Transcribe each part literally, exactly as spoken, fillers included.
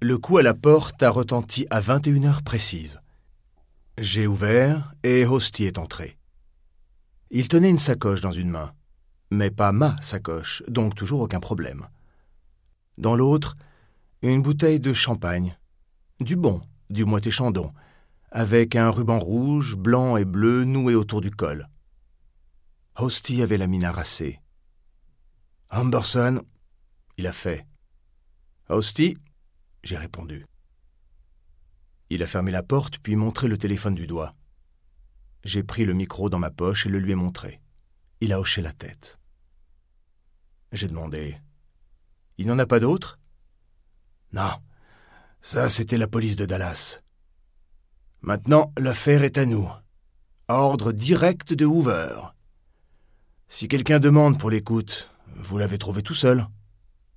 Le coup à la porte a retenti à vingt et une heures précises. J'ai ouvert et Hosty est entré. Il tenait une sacoche dans une main, mais pas ma sacoche, donc toujours aucun problème. Dans l'autre, une bouteille de champagne, du bon, du Moët et Chandon, avec un ruban rouge, blanc et bleu noué autour du col. Hosty avait la mine harassée. « Humberson » il a fait. « Hosty » j'ai répondu. Il a fermé la porte puis montré le téléphone du doigt. J'ai pris le micro dans ma poche et le lui ai montré. Il a hoché la tête. J'ai demandé « Il n'y en a pas d'autres ?»« Non, ça c'était la police de Dallas. Maintenant, l'affaire est à nous. Ordre direct de Hoover. Si quelqu'un demande pour l'écoute, vous l'avez trouvé tout seul. D'accord. »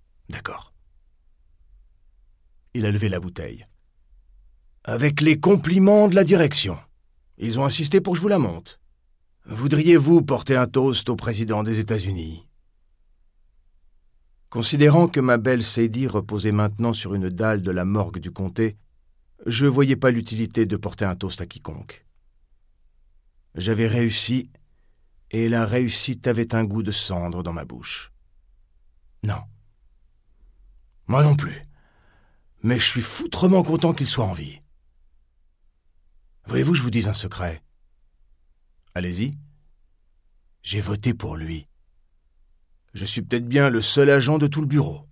Il a levé la bouteille. « Avec les compliments de la direction. Ils ont insisté pour que je vous la monte. Voudriez-vous porter un toast au président des États-Unis » Considérant que ma belle Sadie reposait maintenant sur une dalle de la morgue du comté, je ne voyais pas l'utilité de porter un toast à quiconque. J'avais réussi, et la réussite avait un goût de cendre dans ma bouche. Non. Moi non plus. Mais je suis foutrement content qu'il soit en vie. Voulez-vous que je vous dise un secret ? Allez-y. J'ai voté pour lui. Je suis peut-être bien le seul agent de tout le bureau.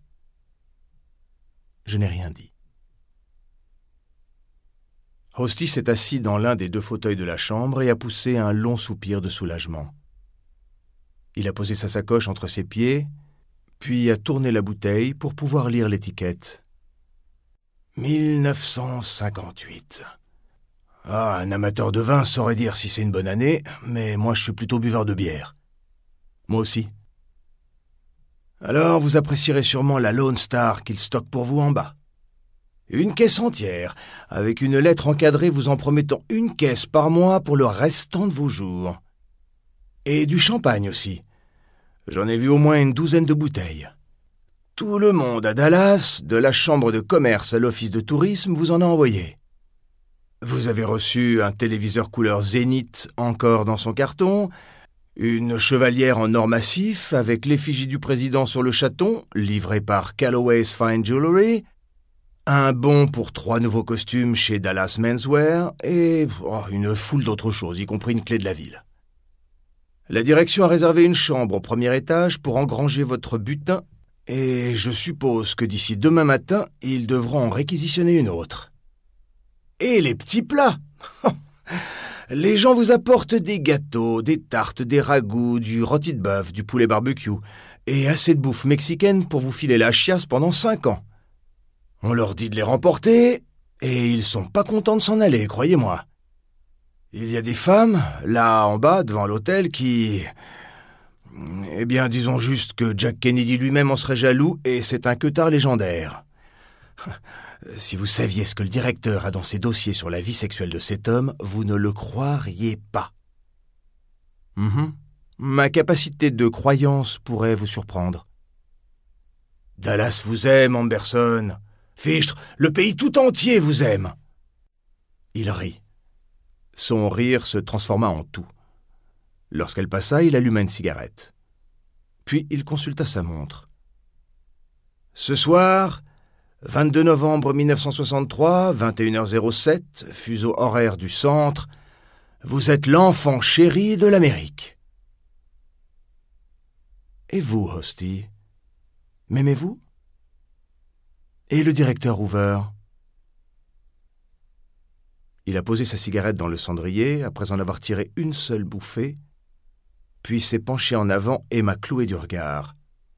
Je n'ai rien dit. Hosty s'est assis dans l'un des deux fauteuils de la chambre et a poussé un long soupir de soulagement. Il a posé sa sacoche entre ses pieds, puis a tourné la bouteille pour pouvoir lire l'étiquette. mille neuf cent cinquante-huit. Ah, un amateur de vin saurait dire si c'est une bonne année, mais moi je suis plutôt buveur de bière. Moi aussi. Alors vous apprécierez sûrement la Lone Star qu'il stocke pour vous en bas. Une caisse entière, avec une lettre encadrée vous en promettant une caisse par mois pour le restant de vos jours. Et du champagne aussi. J'en ai vu au moins une douzaine de bouteilles. Tout le monde à Dallas, de la chambre de commerce à l'office de tourisme, vous en a envoyé. Vous avez reçu un téléviseur couleur Zénith encore dans son carton, une chevalière en or massif avec l'effigie du président sur le chaton, livrée par Calloway's Fine Jewelry, un bon pour trois nouveaux costumes chez Dallas Menswear et oh, une foule d'autres choses, y compris une clé de la ville. La direction a réservé une chambre au premier étage pour engranger votre butin et je suppose que d'ici demain matin, ils devront en réquisitionner une autre. Et les petits plats. Les gens vous apportent des gâteaux, des tartes, des ragoûts, du rôti de bœuf, du poulet barbecue et assez de bouffe mexicaine pour vous filer la chiasse pendant cinq ans. On leur dit de les remporter et ils sont pas contents de s'en aller, croyez-moi. Il y a des femmes, là en bas, devant l'hôtel, qui... Eh bien, disons juste que Jack Kennedy lui-même en serait jaloux et c'est un queutard légendaire. Si vous saviez ce que le directeur a dans ses dossiers sur la vie sexuelle de cet homme, vous ne le croiriez pas. Mm-hmm. Ma capacité de croyance pourrait vous surprendre. Dallas vous aime, Humberson. Fichtre, le pays tout entier vous aime. Il rit. Son rire se transforma en tout. Lorsqu'elle passa, il alluma une cigarette. Puis il consulta sa montre. Ce soir... vingt-deux novembre mille neuf cent soixante-trois, vingt et une heures zéro sept, fuseau horaire du centre, vous êtes l'enfant chéri de l'Amérique. Et vous, Hosty, m'aimez-vous? Et le directeur Hoover? Il a posé sa cigarette dans le cendrier après en avoir tiré une seule bouffée, puis s'est penché en avant et m'a cloué du regard.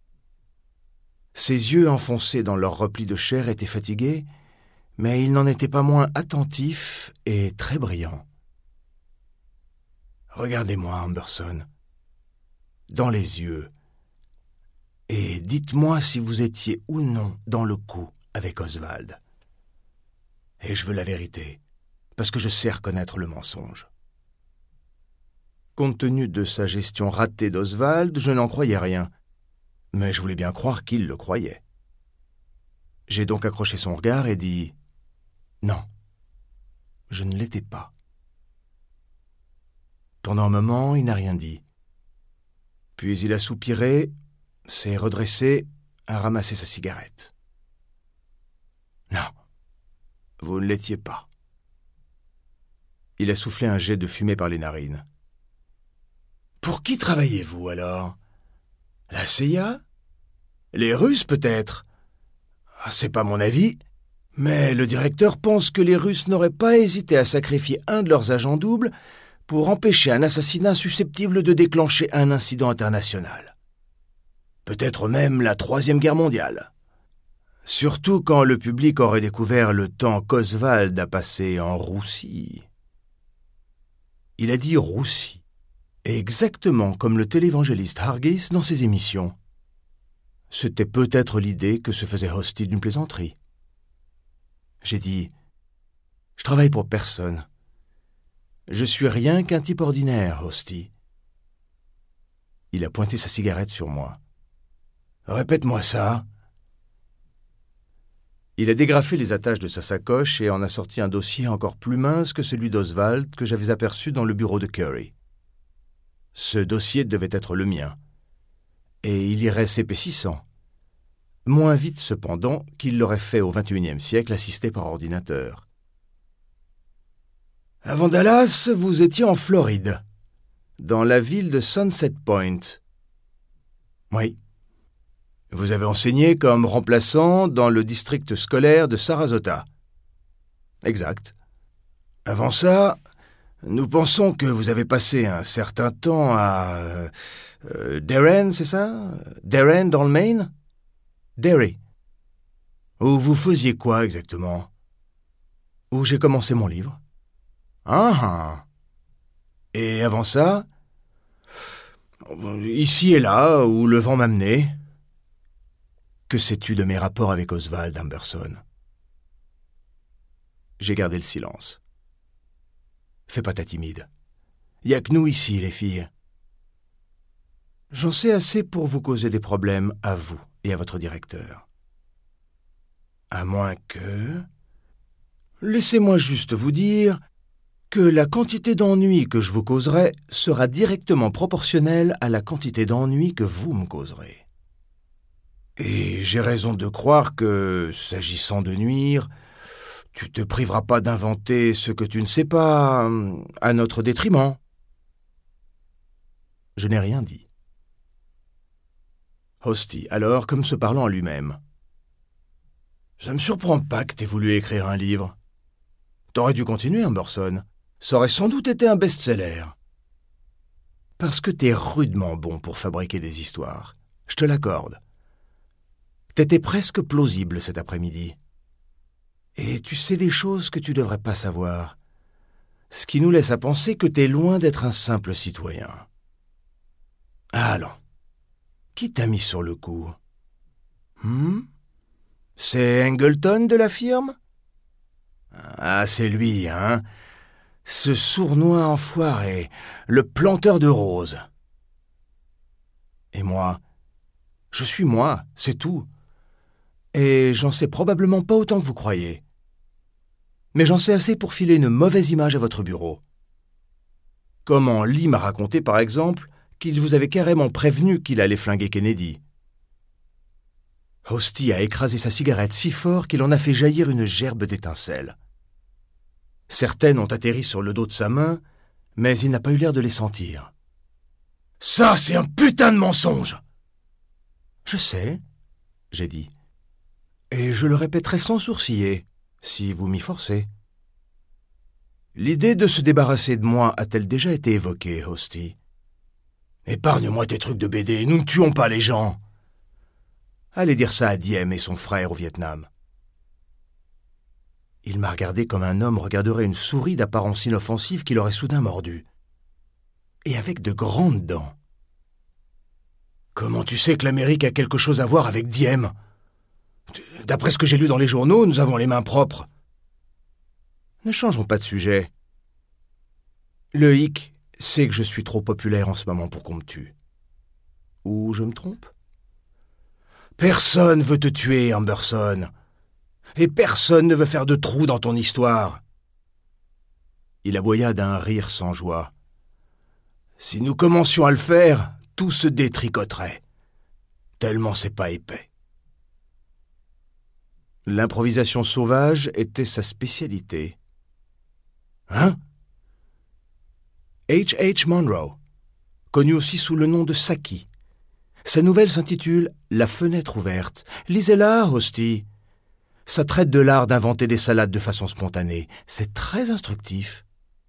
Ses yeux enfoncés dans leur repli de chair étaient fatigués, mais ils n'en étaient pas moins attentifs et très brillants. Regardez-moi, Humberson, dans les yeux, et dites-moi si vous étiez ou non dans le coup avec Oswald. Et je veux la vérité, parce que je sais reconnaître le mensonge. Compte tenu de sa gestion ratée d'Oswald, je n'en croyais rien. Mais je voulais bien croire qu'il le croyait. J'ai donc accroché son regard et dit « Non, je ne l'étais pas. » Pendant un moment, il n'a rien dit. Puis il a soupiré, s'est redressé, a ramassé sa cigarette. « Non, vous ne l'étiez pas. » Il a soufflé un jet de fumée par les narines. « Pour qui travaillez-vous alors ? La C I A ? Les Russes peut-être ? C'est pas mon avis, mais le directeur pense que les Russes n'auraient pas hésité à sacrifier un de leurs agents doubles pour empêcher un assassinat susceptible de déclencher un incident international. Peut-être même la Troisième Guerre mondiale. Surtout quand le public aurait découvert le temps qu'Oswald a passé en Roussie. Il a dit Roussie, exactement comme le télévangéliste Hargis dans ses émissions. C'était peut-être l'idée que se faisait Hosty d'une plaisanterie. J'ai dit « Je travaille pour personne. Je suis rien qu'un type ordinaire, Hosty. » Il a pointé sa cigarette sur moi. « Répète-moi ça. » Il a dégrafé les attaches de sa sacoche et en a sorti un dossier encore plus mince que celui d'Oswald que j'avais aperçu dans le bureau de Curry. Ce dossier devait être le mien. Et il irait s'épaississant. Moins vite cependant qu'il l'aurait fait au vingt et unième siècle assisté par ordinateur. Avant Dallas, vous étiez en Floride, dans la ville de Sunset Point. Oui. Vous avez enseigné comme remplaçant dans le district scolaire de Sarasota. Exact. Avant ça, nous pensons que vous avez passé un certain temps à... Euh, euh, Darren, c'est ça ? Darren dans le Maine ? Derry. Où vous faisiez quoi exactement ? Où j'ai commencé mon livre. Ah ah. Et avant ça ? Ici et là, où le vent m'a mené. Que sais-tu de mes rapports avec Oswald Amberson ? J'ai gardé le silence. Fais pas ta timide. Y a que nous ici, les filles. J'en sais assez pour vous causer des problèmes à vous et à votre directeur. À moins que... Laissez-moi juste vous dire que la quantité d'ennuis que je vous causerai sera directement proportionnelle à la quantité d'ennuis que vous me causerez. Et j'ai raison de croire que, s'agissant de nuire, tu te priveras pas d'inventer ce que tu ne sais pas, à notre détriment. Je n'ai rien dit. Hosty, alors, comme se parlant à lui-même. Ça me surprend pas que t'aies voulu écrire un livre. T'aurais dû continuer, Amberson. Ça aurait sans doute été un best-seller. Parce que t'es rudement bon pour fabriquer des histoires. Je te l'accorde. T'étais presque plausible cet après-midi. Et tu sais des choses que tu devrais pas savoir. Ce qui nous laisse à penser que t'es loin d'être un simple citoyen. Allons. Qui t'a mis sur le coup ? Hmm ? C'est Angleton de la firme ? Ah, c'est lui, hein ? Ce sournois enfoiré, le planteur de roses. Et moi ? Je suis moi, c'est tout. Et j'en sais probablement pas autant que vous croyez. Mais j'en sais assez pour filer une mauvaise image à votre bureau. Comment Lee m'a raconté, par exemple, qu'il vous avait carrément prévenu qu'il allait flinguer Kennedy. Hosty a écrasé sa cigarette si fort qu'il en a fait jaillir une gerbe d'étincelles. Certaines ont atterri sur le dos de sa main, mais il n'a pas eu l'air de les sentir. « Ça, c'est un putain de mensonge !»« Je sais, » j'ai dit. « Et je le répéterai sans sourciller, si vous m'y forcez. » L'idée de se débarrasser de moi a-t-elle déjà été évoquée, Hosty ? Épargne-moi tes trucs de B D, nous ne tuons pas les gens. Allez dire ça à Diem et son frère au Vietnam. Il m'a regardé comme un homme regarderait une souris d'apparence inoffensive qui l'aurait soudain mordu. Et avec de grandes dents. Comment tu sais que l'Amérique a quelque chose à voir avec Diem ? D'après ce que j'ai lu dans les journaux, nous avons les mains propres. Ne changeons pas de sujet. Le hic, c'est que je suis trop populaire en ce moment pour qu'on me tue. Ou je me trompe ? Personne veut te tuer, Amberson. Et personne ne veut faire de trou dans ton histoire. » Il aboya d'un rire sans joie. « Si nous commencions à le faire, tout se détricoterait. Tellement c'est pas épais. » L'improvisation sauvage était sa spécialité. Hein? H H Munro, connu aussi sous le nom de Saki. Sa nouvelle s'intitule « La fenêtre ouverte ». Lisez-la, Hostie. Ça traite de l'art d'inventer des salades de façon spontanée. C'est très instructif.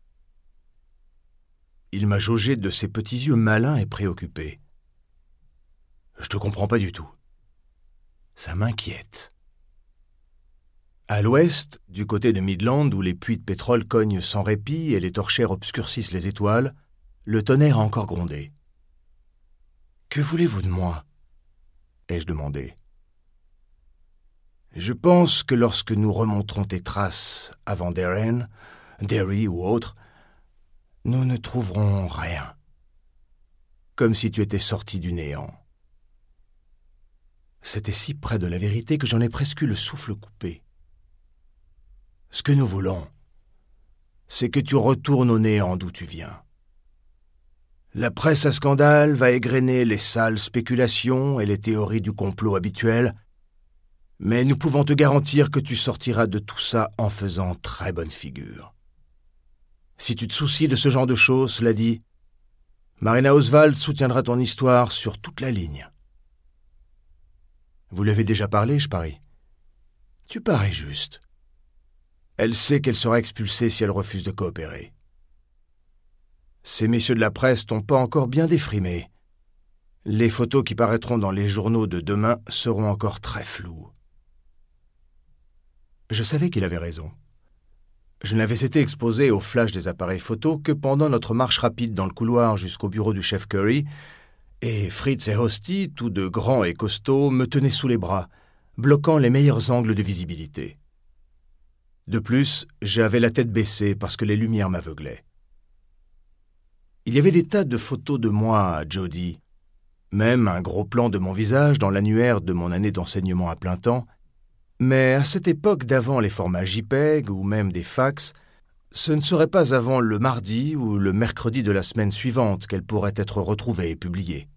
Il m'a jaugé de ses petits yeux malins et préoccupés. « Je te comprends pas du tout. » Ça m'inquiète. À l'ouest, du côté de Midland, où les puits de pétrole cognent sans répit et les torchères obscurcissent les étoiles, le tonnerre a encore grondé. « Que voulez-vous de moi ?» ai-je demandé. « Je pense que lorsque nous remonterons tes traces avant Darren, Derry ou autre, nous ne trouverons rien. Comme si tu étais sorti du néant. » C'était si près de la vérité que j'en ai presque eu le souffle coupé. Ce que nous voulons, c'est que tu retournes au néant d'où tu viens. La presse à scandale va égrener les sales spéculations et les théories du complot habituelles, mais nous pouvons te garantir que tu sortiras de tout ça en faisant très bonne figure. Si tu te soucies de ce genre de choses, cela dit, Marina Oswald soutiendra ton histoire sur toute la ligne. Vous lui avez déjà parlé, je parie. Tu parais juste. Elle sait qu'elle sera expulsée si elle refuse de coopérer. Ces messieurs de la presse t'ont pas encore bien défrimé. Les photos qui paraîtront dans les journaux de demain seront encore très floues. Je savais qu'il avait raison. Je n'avais été exposé au flash des appareils photos que pendant notre marche rapide dans le couloir jusqu'au bureau du chef Curry, et Fritz et Hostie, tous deux grands et costauds, me tenaient sous les bras, bloquant les meilleurs angles de visibilité. De plus, j'avais la tête baissée parce que les lumières m'aveuglaient. Il y avait des tas de photos de moi à Jody, même un gros plan de mon visage dans l'annuaire de mon année d'enseignement à plein temps, mais à cette époque d'avant les formats JPEG ou même des fax, ce ne serait pas avant le mardi ou le mercredi de la semaine suivante qu'elles pourraient être retrouvées et publiées.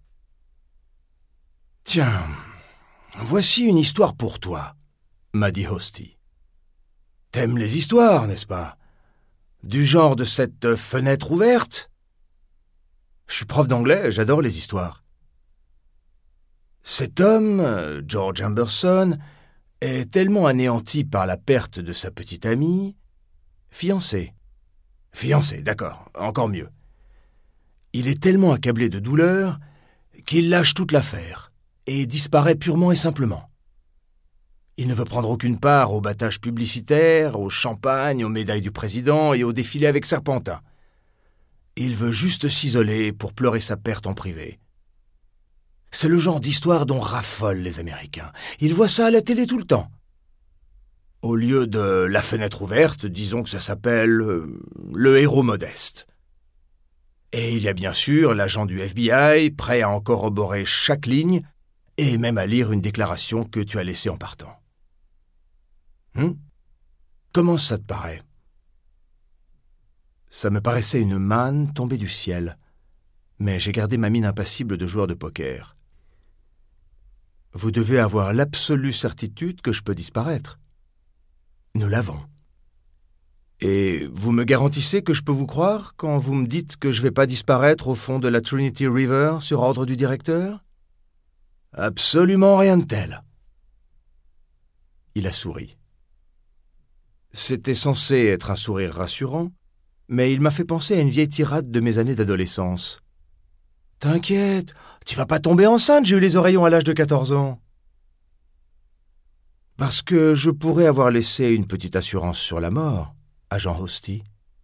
« Tiens, voici une histoire pour toi, » m'a dit Hostie. « T'aimes les histoires, n'est-ce pas? Du genre de cette fenêtre ouverte? Je suis prof d'anglais, j'adore les histoires. Cet homme, George Amberson, est tellement anéanti par la perte de sa petite amie... Fiancé. Fiancé, d'accord, encore mieux. Il est tellement accablé de douleur qu'il lâche toute l'affaire et disparaît purement et simplement. Il ne veut prendre aucune part au battage publicitaire, au champagne, aux médailles du président et au défilé avec Serpentin. Il veut juste s'isoler pour pleurer sa perte en privé. C'est le genre d'histoire dont raffolent les Américains. Ils voient ça à la télé tout le temps. Au lieu de la fenêtre ouverte, disons que ça s'appelle euh, le héros modeste. Et il y a bien sûr l'agent du F B I, prêt à en corroborer chaque ligne, et même à lire une déclaration que tu as laissée en partant. Hum? Comment ça te paraît? Ça me paraissait une manne tombée du ciel, mais j'ai gardé ma mine impassible de joueur de poker. Vous devez avoir l'absolue certitude que je peux disparaître. Nous l'avons. Et vous me garantissez que je peux vous croire quand vous me dites que je ne vais pas disparaître au fond de la Trinity River sur ordre du directeur? Absolument rien de tel. Il a souri. C'était censé être un sourire rassurant, mais il m'a fait penser à une vieille tirade de mes années d'adolescence. « T'inquiète, tu vas pas tomber enceinte, j'ai eu les oreillons à l'âge de quatorze ans. » Parce que je pourrais avoir laissé une petite assurance sur la mort, agent Hostie.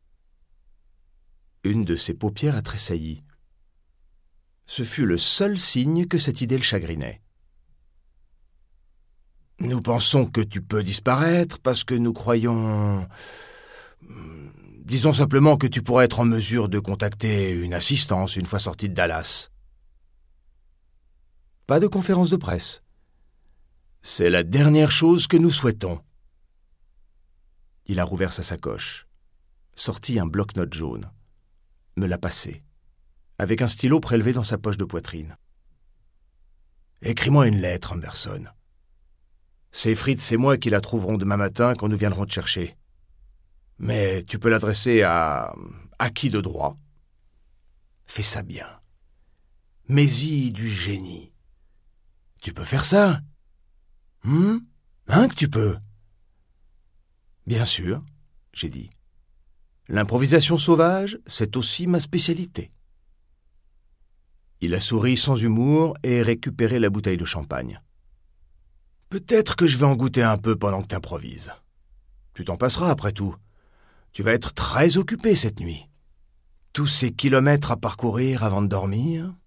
Une de ses paupières a tressailli. Ce fut le seul signe que cette idée le chagrinait. Nous pensons que tu peux disparaître parce que nous croyons... Disons simplement que tu pourrais être en mesure de contacter une assistance une fois sorti de Dallas. Pas de conférence de presse. C'est la dernière chose que nous souhaitons, Il a rouvert sa sacoche, sorti un bloc-notes jaune, me l'a passé, avec un stylo prélevé dans sa poche de poitrine. « Écris-moi une lettre, Anderson. C'est Fritz et moi qui la trouverons demain matin quand nous viendrons te chercher. Mais tu peux l'adresser à... à qui de droit? Fais ça bien. Mets-y du génie. Tu peux faire ça? Hum? Hein que tu peux? Bien sûr, j'ai dit. L'improvisation sauvage, c'est aussi ma spécialité. Il a souri sans humour et récupéré la bouteille de champagne. Peut-être que je vais en goûter un peu pendant que t'improvises. Tu t'en passeras après tout. Tu vas être très occupé cette nuit. Tous ces kilomètres à parcourir avant de dormir...